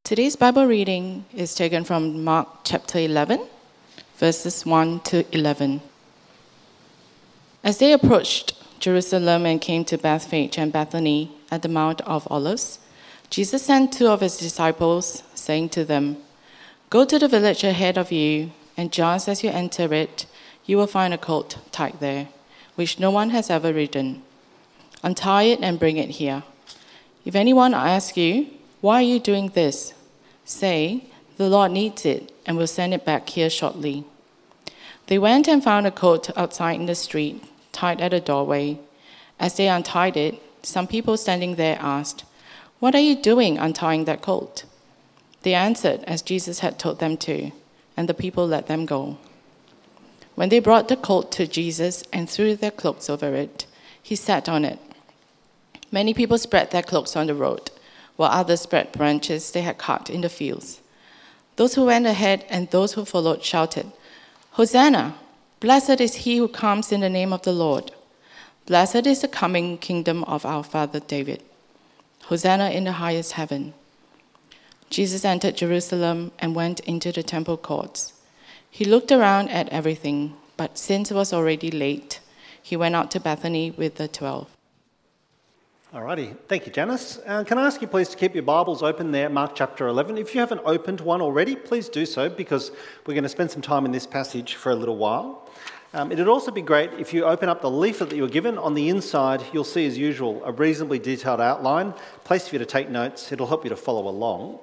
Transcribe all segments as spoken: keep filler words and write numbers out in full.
Today's Bible reading is taken from Mark chapter eleven, verses one to eleven. As they approached Jerusalem and came to Bethphage and Bethany at the Mount of Olives, Jesus sent two of his disciples, saying to them, "Go to the village ahead of you, and just as you enter it, you will find a colt tied there, which no one has ever ridden. Untie it and bring it here. If anyone asks you, 'Why are you doing this?' say, 'The Lord needs it, and will send it back here shortly.'" They went and found a colt outside in the street, tied at a doorway. As they untied it, some people standing there asked, "What are you doing untying that colt?" They answered as Jesus had told them to, and the people let them go. When they brought the colt to Jesus and threw their cloaks over it, he sat on it. Many people spread their cloaks on the road, while others spread branches they had cut in the fields. Those who went ahead and those who followed shouted, "Hosanna! Blessed is he who comes in the name of the Lord. Blessed is the coming kingdom of our father David. Hosanna in the highest heaven." Jesus entered Jerusalem and went into the temple courts. He looked around at everything, but since it was already late, he went out to Bethany with the twelve. Alrighty, thank you, Janice. Uh, can I ask you please to keep your Bibles open there, Mark chapter eleven. If you haven't opened one already, please do so, because we're going to spend some time in this passage for a little while. Um, it'd also be great if you open up the leaflet that you were given. On the inside, you'll see, as usual, a reasonably detailed outline, place for you to take notes. It'll help you to follow along.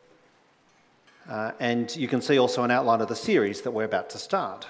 Uh, and you can see also an outline of the series that we're about to start.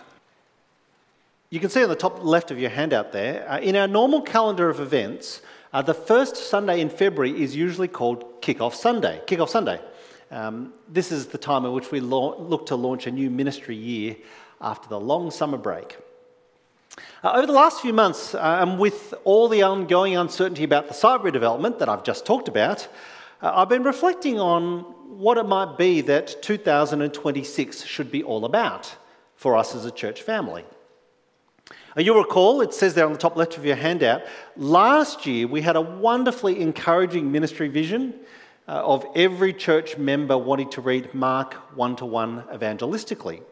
You can see on the top left of your handout there, uh, in our normal calendar of events, Uh, the first Sunday in February is usually called Kick-Off Sunday. Kick-Off Sunday. Um, this is the time in which we la- look to launch a new ministry year after the long summer break. Uh, over the last few months, uh, and with all the ongoing uncertainty about the Cyber development that I've just talked about, uh, I've been reflecting on what it might be that two thousand twenty-six should be all about for us as a church family. You'll recall, it says there on the top left of your handout, last year we had a wonderfully encouraging ministry vision uh, of every church member wanting to read Mark one-to-one evangelistically.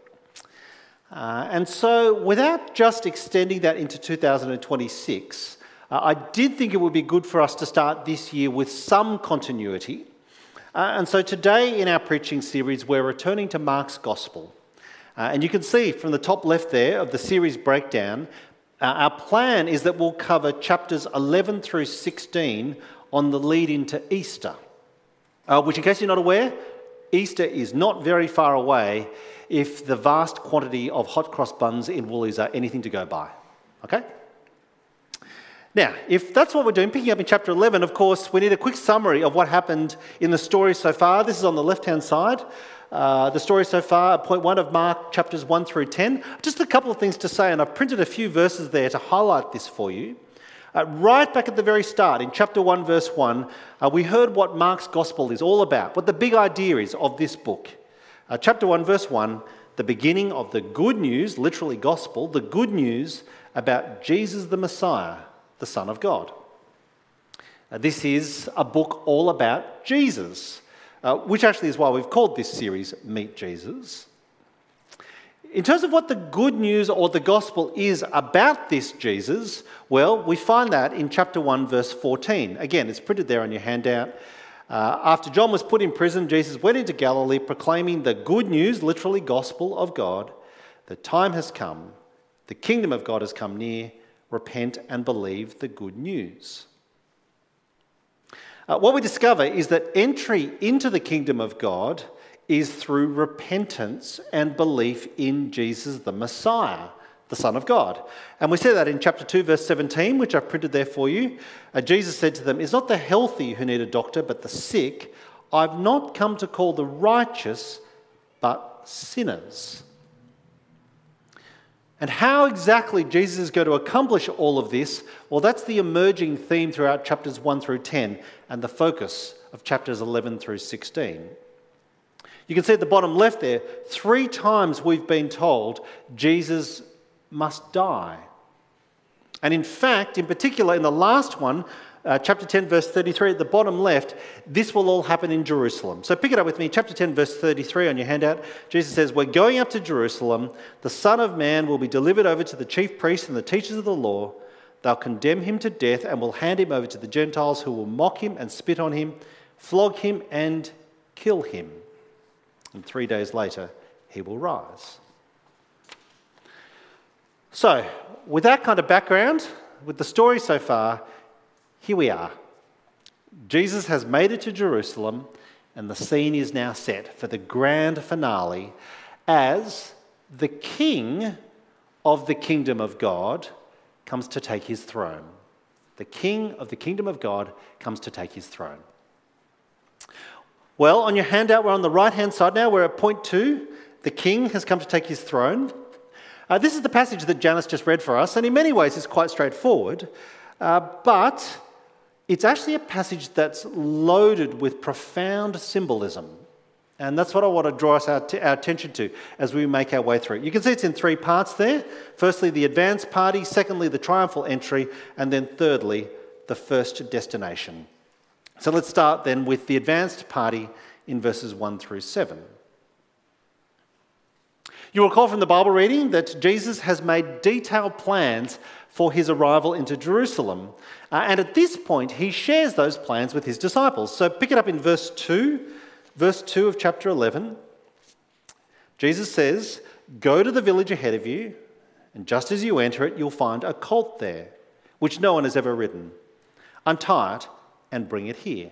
Uh, and so without just extending that into two thousand twenty-six, uh, I did think it would be good for us to start this year with some continuity. Uh, and so today in our preaching series, we're returning to Mark's Gospel. Uh, and you can see from the top left there of the series breakdown, uh, our plan is that we'll cover chapters eleven through sixteen on the lead into Easter. Uh, which, in case you're not aware, Easter is not very far away if the vast quantity of hot cross buns in Woolies are anything to go by. Okay? Now, if that's what we're doing, picking up in chapter eleven, of course, we need a quick summary of what happened in the story so far. This is on the left-hand side. Uh, the story so far, point one of Mark, chapters one through ten. Just a couple of things to say, and I've printed a few verses there to highlight this for you. Uh, right back at the very start, in chapter one, verse one, uh, we heard what Mark's Gospel is all about, what the big idea is of this book. Uh, chapter one, verse one, the beginning of the good news, literally gospel, the good news about Jesus the Messiah, the Son of God. Uh, this is a book all about Jesus. Uh, which actually is why we've called this series Meet Jesus. In terms of what the good news or the gospel is about this Jesus, well, we find that in chapter one, verse fourteen. Again, it's printed there on your handout. Uh, after John was put in prison, Jesus went into Galilee proclaiming the good news, literally gospel of God. The time has come. The kingdom of God has come near. Repent and believe the good news. Uh, what we discover is that entry into the kingdom of God is through repentance and belief in Jesus the Messiah, the Son of God. And we see that in chapter two, verse seventeen, which I've printed there for you. Uh, Jesus said to them, "It's not the healthy who need a doctor, but the sick. I've not come to call the righteous, but sinners." And how exactly Jesus is going to accomplish all of this, well, that's the emerging theme throughout chapters one through ten and the focus of chapters eleven through sixteen. You can see at the bottom left there, three times we've been told Jesus must die. And in fact, in particular, in the last one, Uh, chapter ten, verse thirty-three, at the bottom left, this will all happen in Jerusalem. So pick it up with me. Chapter ten, verse thirty-three on your handout. Jesus says, we're going up to Jerusalem. The Son of Man will be delivered over to the chief priests and the teachers of the law. They'll condemn him to death and will hand him over to the Gentiles, who will mock him and spit on him, flog him and kill him. And three days later, he will rise. So, with that kind of background, with the story so far, here we are. Jesus has made it to Jerusalem, and the scene is now set for the grand finale as the King of the kingdom of God comes to take his throne. The King of the kingdom of God comes to take his throne. Well, on your handout, we're on the right-hand side now. We're at point two. The King has come to take his throne. Uh, this is the passage that Janice just read for us, and in many ways it's quite straightforward, uh, but it's actually a passage that's loaded with profound symbolism. And that's what I want to draw us our, t- our attention to as we make our way through it. You can see it's in three parts there. Firstly, the advance party. Secondly, the triumphal entry. And then thirdly, the first destination. So let's start then with the advanced party in verses one through seven. You'll recall from the Bible reading that Jesus has made detailed plans for his arrival into Jerusalem. Uh, and at this point, he shares those plans with his disciples. So pick it up in verse two. Verse two of chapter eleven. Jesus says, go to the village ahead of you, and just as you enter it, you'll find a colt there, which no one has ever ridden. Untie it and bring it here.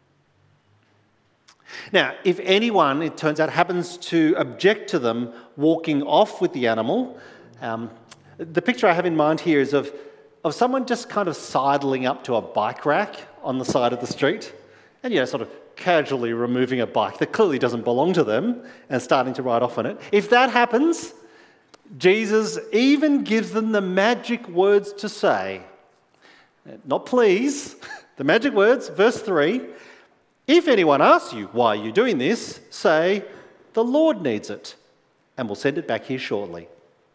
Now, if anyone, it turns out, happens to object to them walking off with the animal, um, the picture I have in mind here is of, of someone just kind of sidling up to a bike rack on the side of the street and, you know, sort of casually removing a bike that clearly doesn't belong to them and starting to ride off on it. If that happens, Jesus even gives them the magic words to say. Not please, the magic words, verse three. If anyone asks you, why are you doing this? Say, the Lord needs it, and we'll send it back here shortly.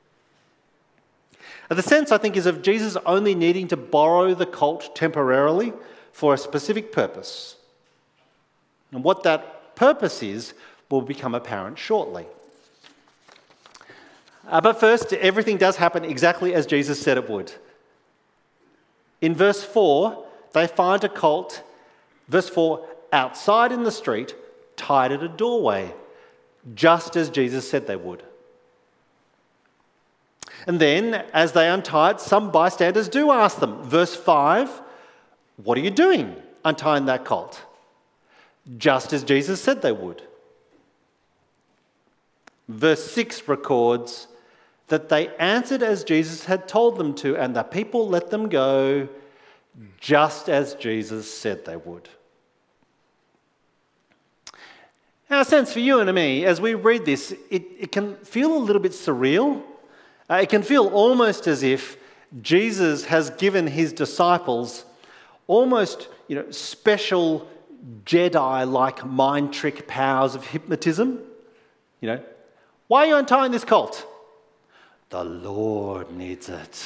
And the sense, I think, is of Jesus only needing to borrow the colt temporarily for a specific purpose. And what that purpose is will become apparent shortly. Uh, but first, everything does happen exactly as Jesus said it would. In verse four, they find a colt, verse four, outside in the street, tied at a doorway, just as Jesus said they would. And then, as they untie it, some bystanders do ask them, verse five, what are you doing untying that colt? Just as Jesus said they would. Verse six records that they answered as Jesus had told them to, and the people let them go just as Jesus said they would. Now, a sense for you and me, as we read this, it, it can feel a little bit surreal. Uh, it can feel almost as if Jesus has given his disciples almost, you know, special Jedi-like mind trick powers of hypnotism. You know, why are you untying this colt? The Lord needs it.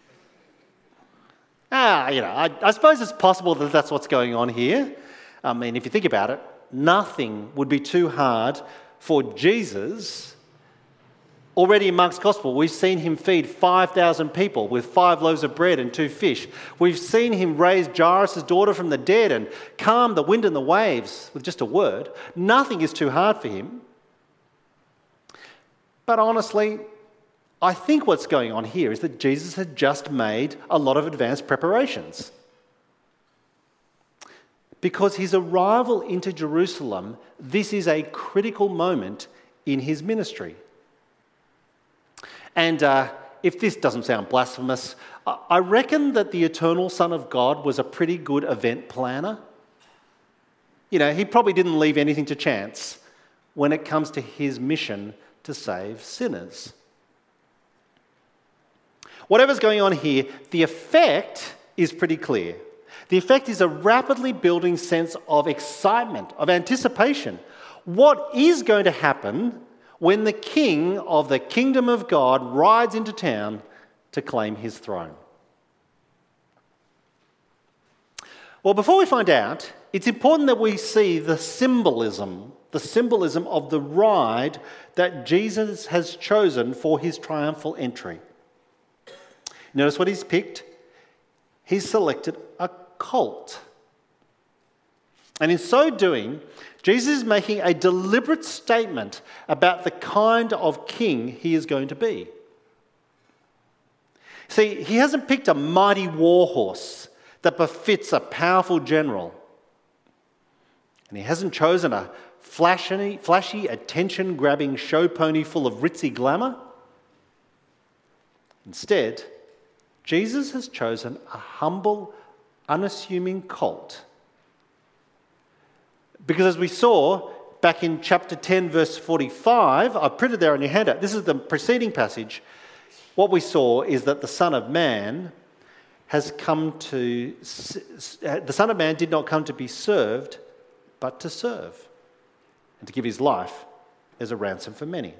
Ah, you know, I, I suppose it's possible that that's what's going on here. I mean, if you think about it, nothing would be too hard for Jesus. Already in Mark's Gospel, we've seen him feed five thousand people with five loaves of bread and two fish. We've seen him raise Jairus' daughter from the dead and calm the wind and the waves with just a word. Nothing is too hard for him. But honestly, I think what's going on here is that Jesus had just made a lot of advanced preparations. Because his arrival into Jerusalem, this is a critical moment in his ministry. And uh, if this doesn't sound blasphemous, I reckon that the eternal Son of God was a pretty good event planner. You know, he probably didn't leave anything to chance when it comes to his mission to save sinners. Whatever's going on here, the effect is pretty clear. The effect is a rapidly building sense of excitement, of anticipation. What is going to happen when the king of the kingdom of God rides into town to claim his throne? Well, before we find out, it's important that we see the symbolism, the symbolism of the ride that Jesus has chosen for his triumphal entry. Notice what he's picked. He's selected a colt. And in so doing, Jesus is making a deliberate statement about the kind of king he is going to be. See, he hasn't picked a mighty war horse that befits a powerful general. And he hasn't chosen a flashy, flashy attention-grabbing show pony full of ritzy glamour. Instead, Jesus has chosen a humble, unassuming colt. Because as we saw back in chapter ten, verse forty-five, I've printed there on your handout, this is the preceding passage, what we saw is that the Son of Man has come to, the Son of Man did not come to be served, but to serve, and to give his life as a ransom for many.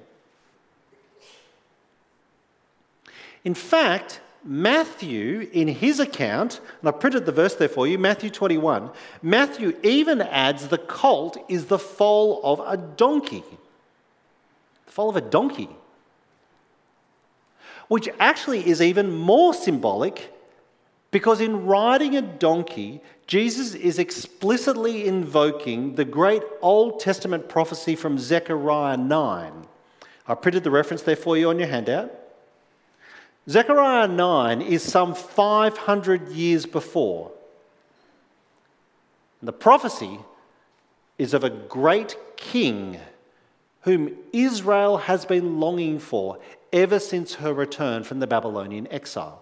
In fact, Matthew, in his account, and I printed the verse there for you, Matthew twenty-one, Matthew even adds the colt is the foal of a donkey. The foal of a donkey. Which actually is even more symbolic, because in riding a donkey, Jesus is explicitly invoking the great Old Testament prophecy from Zechariah nine. I printed the reference there for you on your handout. Zechariah nine is some five hundred years before. And the prophecy is of a great king whom Israel has been longing for ever since her return from the Babylonian exile.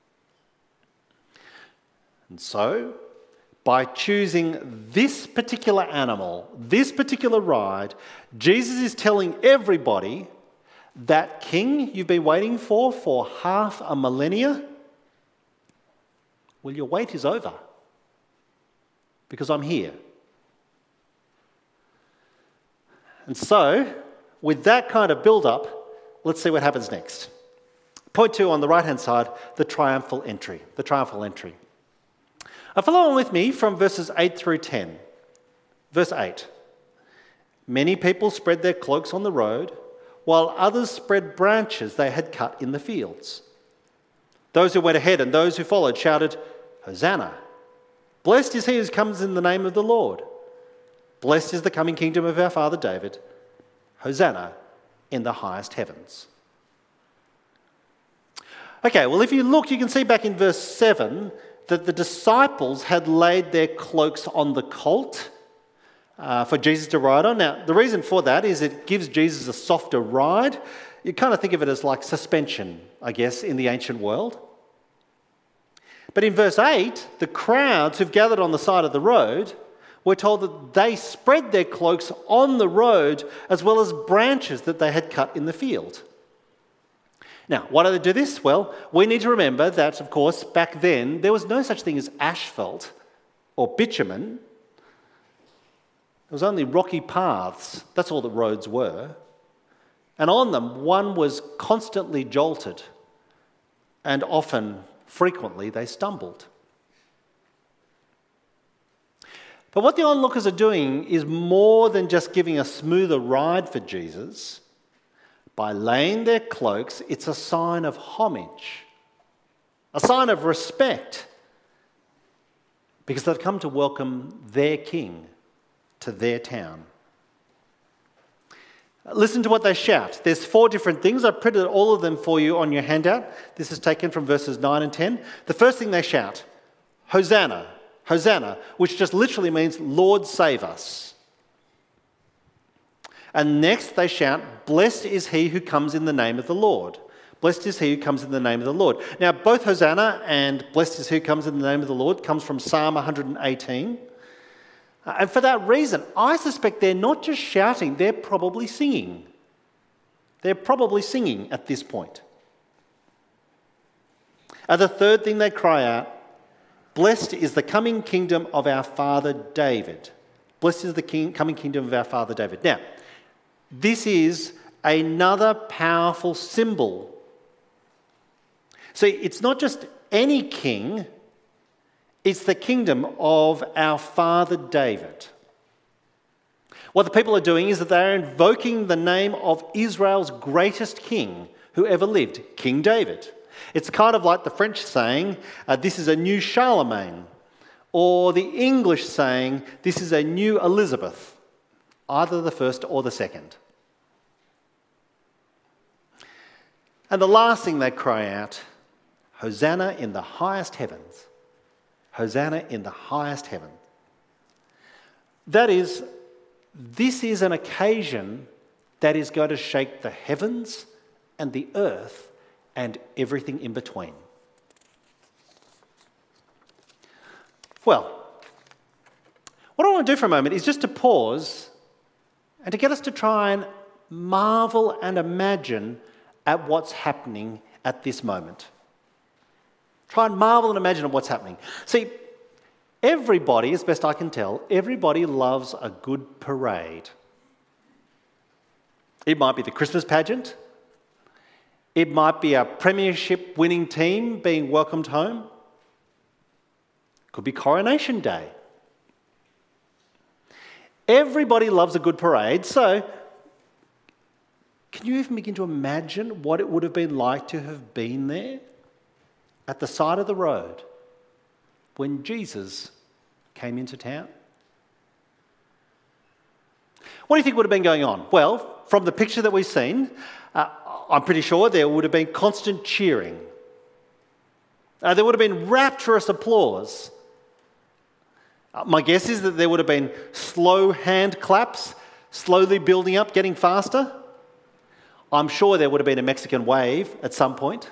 And so, by choosing this particular animal, this particular ride, Jesus is telling everybody that king you've been waiting for for half a millennia, well, your wait is over, because I'm here. And so, with that kind of build-up, let's see what happens next. Point two on the right-hand side, the triumphal entry. The triumphal entry. Uh, follow on with me from verses eight through ten. Verse eight. Many people spread their cloaks on the road, while others spread branches they had cut in the fields. Those who went ahead and those who followed shouted, Hosanna! Blessed is he who comes in the name of the Lord. Blessed is the coming kingdom of our father David. Hosanna in the highest heavens. Okay, well, if you look, you can see back in verse seven that the disciples had laid their cloaks on the colt uh, for Jesus to ride on. Now, the reason for that is it gives Jesus a softer ride. You kind of think of it as like suspension, I guess, in the ancient world. But in verse eight, the crowds who've gathered on the side of the road, we're told that they spread their cloaks on the road as well as branches that they had cut in the field. Now, why do they do this? Well, we need to remember that, of course, back then, there was no such thing as asphalt or bitumen. It was only rocky paths. That's all the roads were. And on them, one was constantly jolted, and often, frequently, they stumbled. But what the onlookers are doing is more than just giving a smoother ride for Jesus. By laying their cloaks, it's a sign of homage, a sign of respect, because they've come to welcome their king to their town. Listen to what they shout. There's four different things. I've printed all of them for you on your handout. This is taken from verses nine and ten. The first thing they shout, Hosanna, Hosanna, which just literally means, Lord, save us. And next they shout, blessed is he who comes in the name of the Lord. Blessed is he who comes in the name of the Lord. Now, both Hosanna and blessed is he who comes in the name of the Lord comes from Psalm one hundred eighteen. And for that reason, I suspect they're not just shouting, they're probably singing. They're probably singing at this point. And the third thing they cry out, blessed is the coming kingdom of our father David. Blessed is the king, coming kingdom of our father David. Now, this is another powerful symbol. See, it's not just any king, It's the kingdom of our father David. What the people are doing is that they're invoking the name of Israel's greatest king who ever lived, King David. It's kind of like the French saying, uh, this is a new Charlemagne, or the English saying, this is a new Elizabeth, either the first or the second. And the last thing they cry out, Hosanna in the highest heavens. Hosanna in the highest heaven. That is, this is an occasion that is going to shake the heavens and the earth and everything in between. Well, what I want to do for a moment is just to pause and to get us to try and marvel and imagine at what's happening at this moment. Try and marvel and imagine at what's happening. See, everybody, as best I can tell, everybody loves a good parade. It might be the Christmas pageant. It might be a premiership winning team being welcomed home. It could be Coronation Day. Everybody loves a good parade, so can you even begin to imagine what it would have been like to have been there at the side of the road when Jesus came into town? What do you think would have been going on? Well, from the picture that we've seen, uh, I'm pretty sure there would have been constant cheering. Uh, there would have been rapturous applause. Uh, my guess is that there would have been slow hand claps, slowly building up, getting faster. I'm sure there would have been a Mexican wave at some point.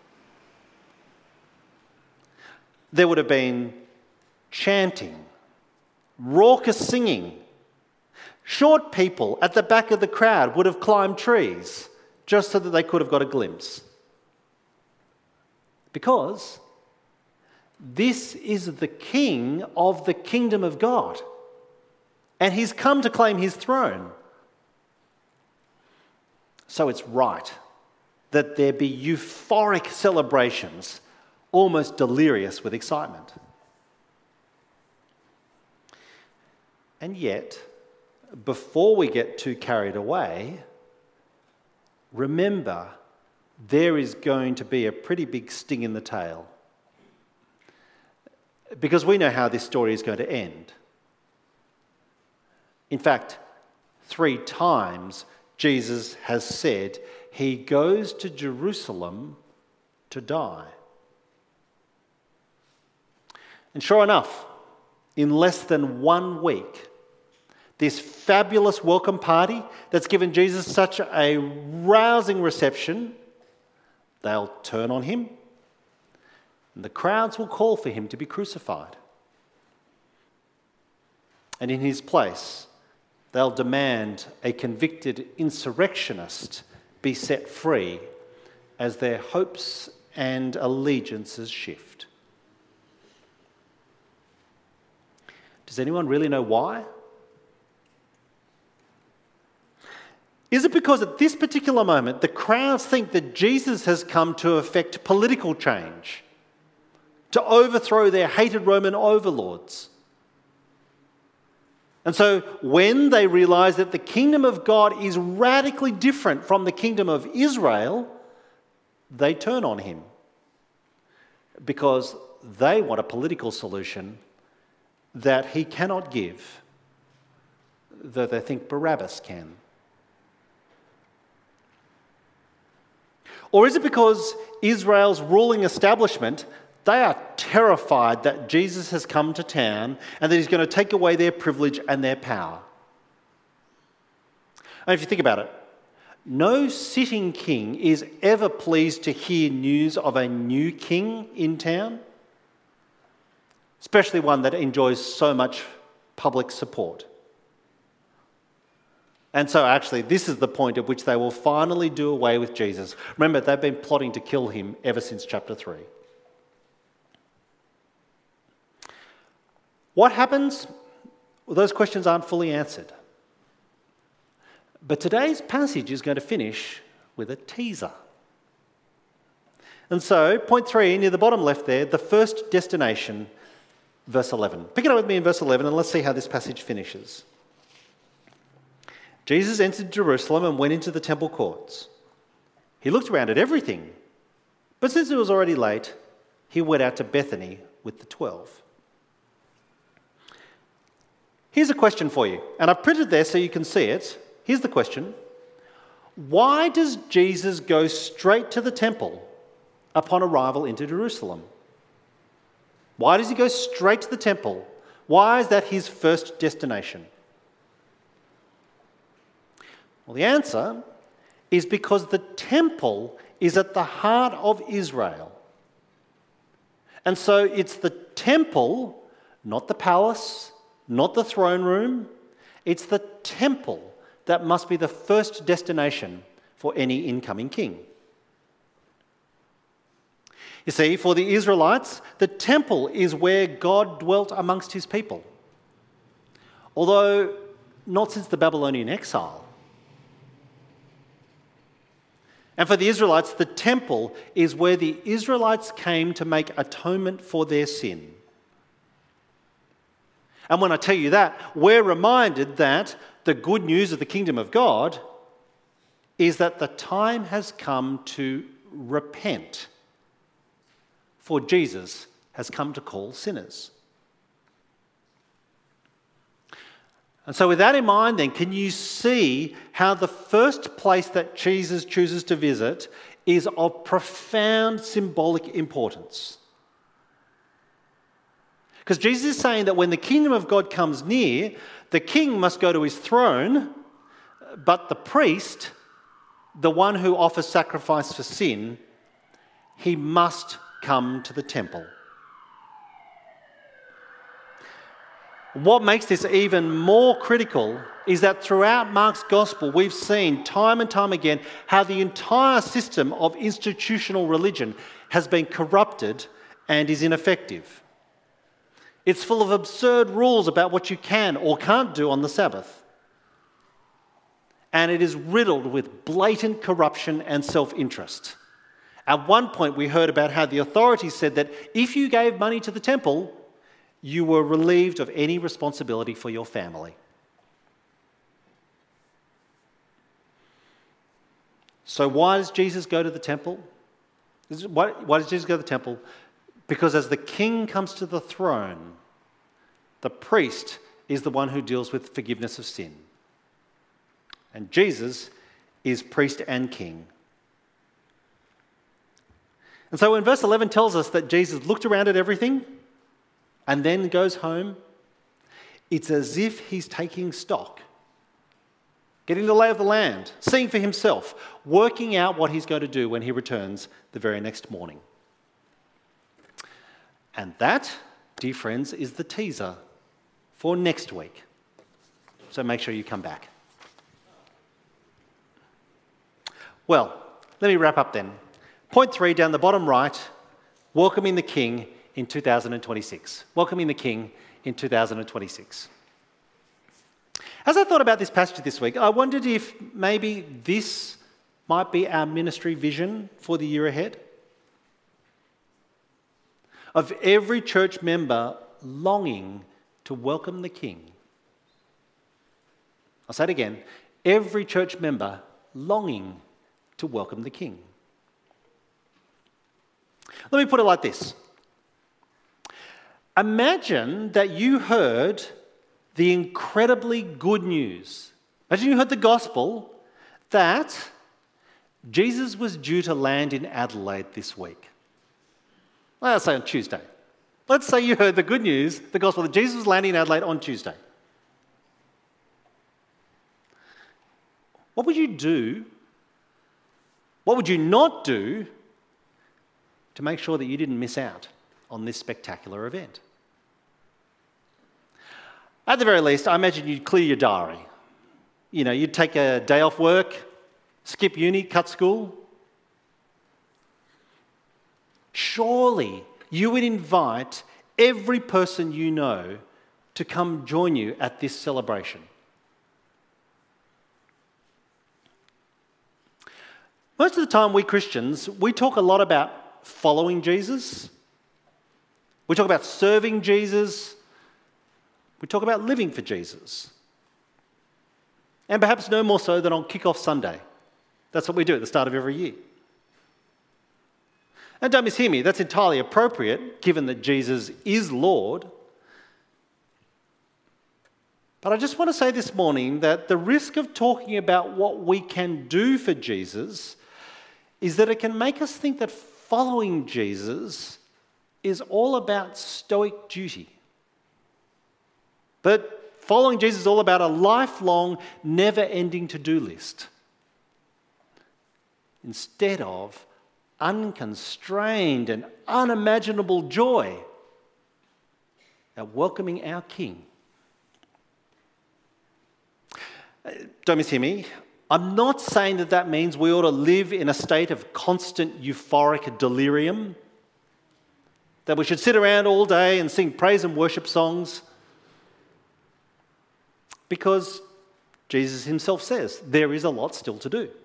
There would have been chanting, raucous singing. Short people at the back of the crowd would have climbed trees just so that they could have got a glimpse. Because this is the king of the kingdom of God, and he's come to claim his throne. So it's right that there be euphoric celebrations, almost delirious with excitement. And yet, before we get too carried away, remember there is going to be a pretty big sting in the tail. Because we know how this story is going to end. In fact, three times Jesus has said he goes to Jerusalem to die. And sure enough, in less than one week, this fabulous welcome party that's given Jesus such a rousing reception, they'll turn on him, and the crowds will call for him to be crucified. And in his place, they'll demand a convicted insurrectionist be set free as their hopes and allegiances shift. Does anyone really know why? Is it because at this particular moment the crowds think that Jesus has come to effect political change, to overthrow their hated Roman overlords? And so when they realise that the kingdom of God is radically different from the kingdom of Israel, they turn on him because they want a political solution that he cannot give, though they think Barabbas can. Or is it because Israel's ruling establishment, they are terrified that Jesus has come to town and that he's going to take away their privilege and their power? And if you think about it, no sitting king is ever pleased to hear news of a new king in town, especially one that enjoys so much public support. And so actually, this is the point at which they will finally do away with Jesus. Remember, they've been plotting to kill him ever since chapter three. What happens? Well, those questions aren't fully answered. But today's passage is going to finish with a teaser. And so, point three, near the bottom left there, the first destination, verse eleven. Pick it up with me in verse eleven and let's see how this passage finishes. Jesus entered Jerusalem and went into the temple courts. He looked around at everything, but since it was already late, he went out to Bethany with the twelve. Here's a question for you, and I've printed there so you can see it. Here's the question. Why does Jesus go straight to the temple upon arrival into Jerusalem? Why does he go straight to the temple? Why is that his first destination? Well, the answer is because the temple is at the heart of Israel. And so it's the temple, not the palace, not the throne room. It's the temple that must be the first destination for any incoming king. You see, for the Israelites, the temple is where God dwelt amongst his people. Although not since the Babylonian exile. And for the Israelites, the temple is where the Israelites came to make atonement for their sin. And when I tell you that, we're reminded that the good news of the kingdom of God is that the time has come to repent, for Jesus has come to call sinners. And so with that in mind then, can you see how the first place that Jesus chooses to visit is of profound symbolic importance? Because Jesus is saying that when the kingdom of God comes near, the king must go to his throne, but the priest, the one who offers sacrifice for sin, he must come to the temple. What makes this even more critical is that throughout Mark's gospel, we've seen time and time again how the entire system of institutional religion has been corrupted and is ineffective. It's full of absurd rules about what you can or can't do on the Sabbath. And it is riddled with blatant corruption and self-interest. At one point, we heard about how the authorities said that if you gave money to the temple, you were relieved of any responsibility for your family. So why does Jesus go to the temple? Why, why does Jesus go to the temple? Because as the king comes to the throne, the priest is the one who deals with forgiveness of sin. And Jesus is priest and king. And so when verse eleven tells us that Jesus looked around at everything and then goes home, it's as if he's taking stock, getting the lay of the land, seeing for himself, working out what he's going to do when he returns the very next morning. And that, dear friends, is the teaser for next week. So make sure you come back. Well, let me wrap up then. Point three, down the bottom right, welcoming the King in two thousand twenty-six. Welcoming the King in two thousand twenty-six. As I thought about this passage this week, I wondered if maybe this might be our ministry vision for the year ahead. Of every church member longing to welcome the King. I'll say it again. Every church member longing to welcome the King. Let me put it like this. Imagine that you heard the incredibly good news. Imagine you heard the gospel that Jesus was due to land in Adelaide this week. Let's say on Tuesday. Let's say you heard the good news, the gospel, that Jesus was landing in Adelaide on Tuesday. What would you do? What would you not do to make sure that you didn't miss out on this spectacular event? At the very least, I imagine you'd clear your diary. You know, you'd take a day off work, skip uni, cut school. Surely you would invite every person you know to come join you at this celebration. Most of the time, we Christians, we talk a lot about following Jesus. We talk about serving Jesus. We talk about living for Jesus. And perhaps no more so than on Kick-Off Sunday. That's what we do at the start of every year. And don't mishear me, that's entirely appropriate given that Jesus is Lord. But I just want to say this morning that the risk of talking about what we can do for Jesus is that it can make us think that following Jesus is all about stoic duty. That following Jesus is all about a lifelong, never-ending to-do list, instead of unconstrained and unimaginable joy at welcoming our King. Don't mishear me. I'm not saying that that means we ought to live in a state of constant euphoric delirium, that we should sit around all day and sing praise and worship songs, because Jesus himself says there is a lot still to do.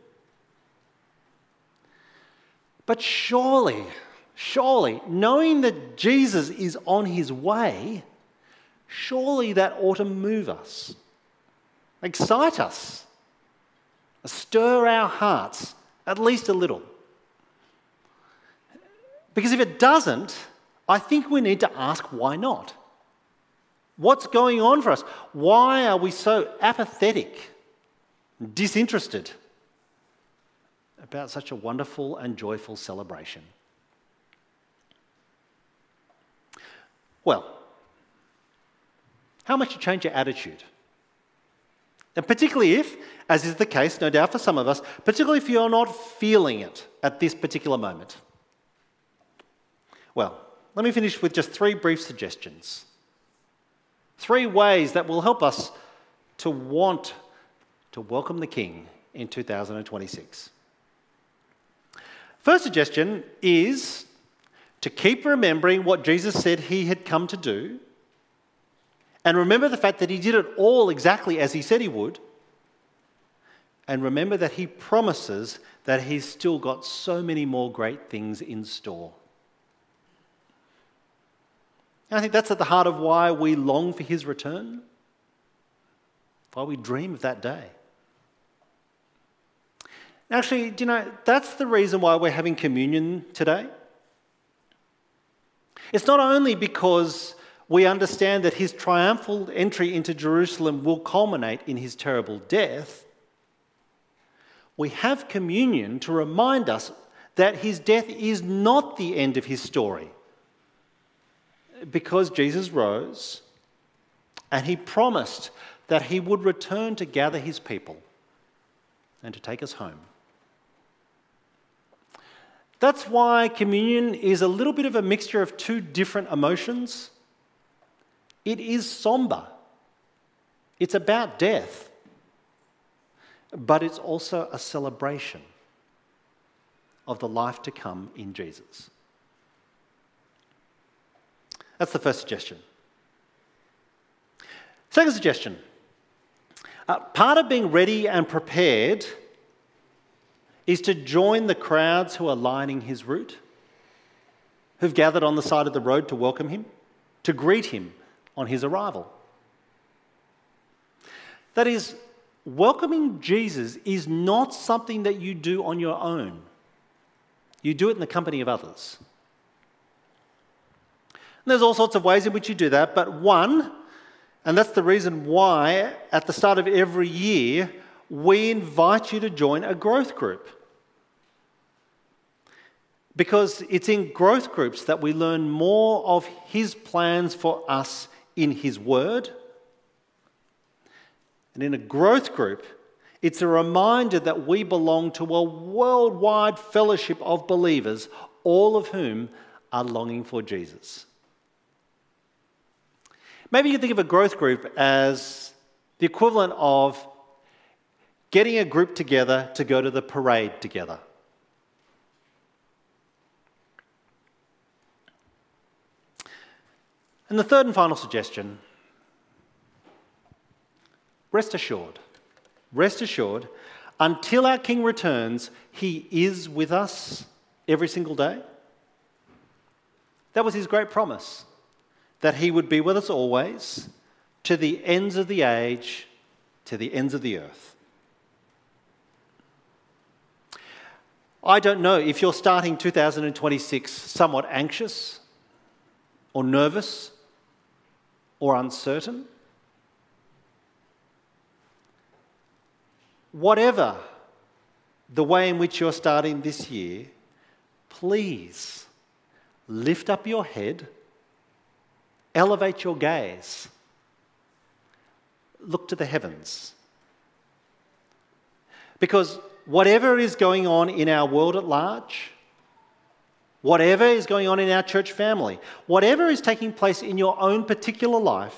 But surely, surely, knowing that Jesus is on his way, surely that ought to move us, excite us, stir our hearts at least a little. Because if it doesn't, I think we need to ask why not. What's going on for us? Why are we so apathetic, disinterested about such a wonderful and joyful celebration? Well, how much to change your attitude? And particularly if, as is the case, no doubt for some of us, particularly if you're not feeling it at this particular moment. Well, let me finish with just three brief suggestions. Three ways that will help us to want to welcome the King in two thousand twenty-six. First suggestion is to keep remembering what Jesus said he had come to do, and remember the fact that he did it all exactly as he said he would, and remember that he promises that he's still got so many more great things in store. And I think that's at the heart of why we long for his return, why we dream of that day. Actually, do you know, that's the reason why we're having communion today. It's not only because we understand that his triumphal entry into Jerusalem will culminate in his terrible death. We have communion to remind us that his death is not the end of his story, because Jesus rose and he promised that he would return to gather his people and to take us home. That's why communion is a little bit of a mixture of two different emotions. It is somber. It's about death. But it's also a celebration of the life to come in Jesus. That's the first suggestion. Second suggestion. Uh, part of being ready and prepared is to join the crowds who are lining his route, who've gathered on the side of the road to welcome him, to greet him on his arrival. That is, welcoming Jesus is not something that you do on your own. You do it in the company of others. And there's all sorts of ways in which you do that, but one, and that's the reason why at the start of every year we invite you to join a growth group. Because it's in growth groups that we learn more of his plans for us in his word. And in a growth group, it's a reminder that we belong to a worldwide fellowship of believers, all of whom are longing for Jesus. Maybe you think of a growth group as the equivalent of getting a group together to go to the parade together. And the third and final suggestion, rest assured, rest assured, until our King returns, he is with us every single day. That was his great promise that he would be with us always, to the ends of the age, to the ends of the earth. I don't know if you're starting two thousand twenty-six somewhat anxious or nervous or uncertain. Whatever the way in which you're starting this year, please lift up your head, elevate your gaze, look to the heavens. Because whatever is going on in our world at large, whatever is going on in our church family, whatever is taking place in your own particular life,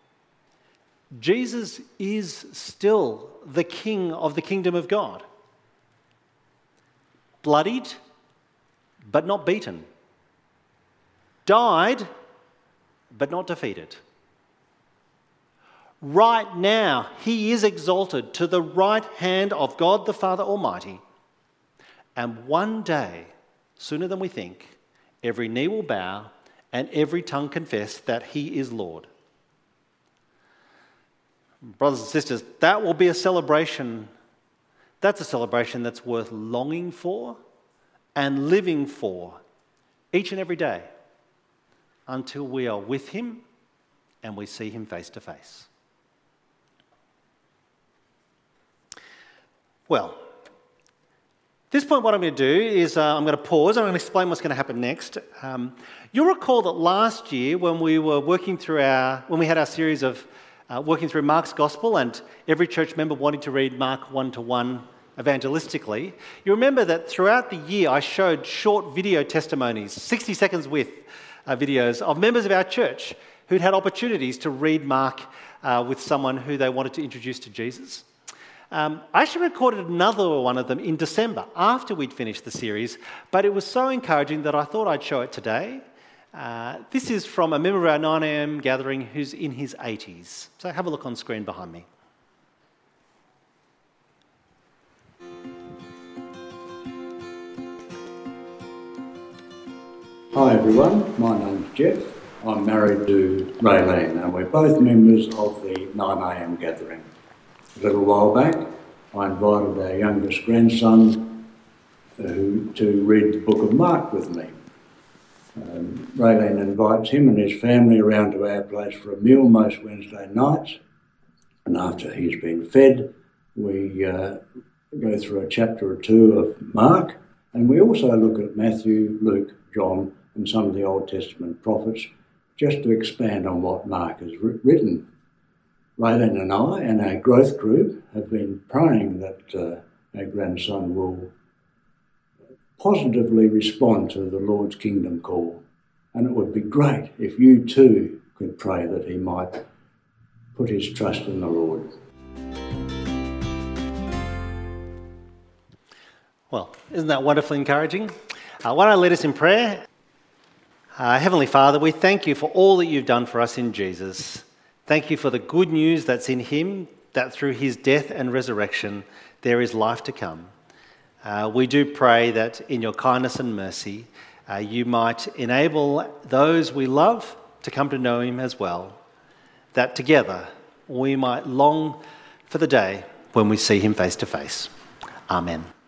Jesus is still the King of the kingdom of God. Bloodied, but not beaten. Died, but not defeated. Right now, he is exalted to the right hand of God the Father Almighty. And one day, sooner than we think, every knee will bow and every tongue confess that he is Lord. Brothers and sisters, that will be a celebration. That's a celebration that's worth longing for and living for each and every day until we are with him and we see him face to face. Well, at this point what I'm going to do is uh, I'm going to pause and I'm going to explain what's going to happen next. Um, you'll recall that last year when we were working through our, when we had our series of uh, working through Mark's Gospel and every church member wanting to read Mark one-to-one evangelistically, you remember that throughout the year I showed short video testimonies, sixty seconds width uh, videos of members of our church who'd had opportunities to read Mark uh, with someone who they wanted to introduce to Jesus. Um, I actually recorded another one of them in December after we'd finished the series, but it was so encouraging that I thought I'd show it today. Uh, this is from a member of our nine a m gathering who's in his eighties. So have a look on screen behind me. Hi everyone, my name's Jeff. I'm married to Raylene and we're both members of the nine a m gathering. A little while back, I invited our youngest grandson uh, to read the book of Mark with me. Um, Raylene invites him and his family around to our place for a meal most Wednesday nights, and after he's been fed, we uh, go through a chapter or two of Mark, and we also look at Matthew, Luke, John, and some of the Old Testament prophets, just to expand on what Mark has written. Raylene and I and our growth group have been praying that uh, our grandson will positively respond to the Lord's kingdom call. And it would be great if you too could pray that he might put his trust in the Lord. Well, isn't that wonderfully encouraging? Uh, why don't I lead us in prayer? Uh, Heavenly Father, we thank you for all that you've done for us in Jesus. Thank you for the good news that's in him, that through his death and resurrection there is life to come. Uh, we do pray that in your kindness and mercy uh, you might enable those we love to come to know him as well, that together we might long for the day when we see him face to face. Amen.